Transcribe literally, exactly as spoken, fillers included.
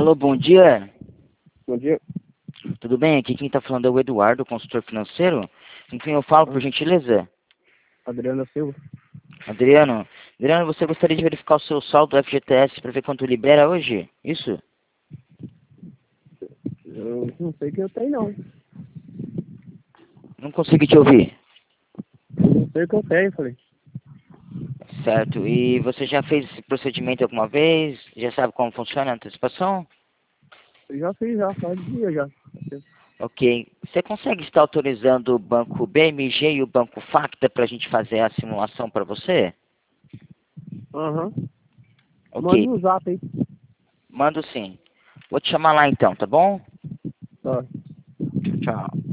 Alô, bom dia. Bom dia. Tudo bem? Aqui quem está falando é o Eduardo, consultor financeiro. Com quem eu falo, por gentileza? Adriana Silva. Adriano. Adriano, você gostaria de verificar o seu saldo do F G T S para ver quanto libera hoje? Isso? Eu não sei o que eu tenho, não. Não consegui te ouvir. Não sei o que eu tenho, falei. Certo. E você já fez esse procedimento alguma vez? Já sabe como funciona a antecipação? Eu já fiz, já, faz dia já. Ok. Você consegue estar autorizando o banco B M G e o banco Facta para a gente fazer a simulação para você? Aham. Manda Ok. no zap aí. Mando sim. Vou te chamar lá então, tá bom? Tá. Tchau, tchau.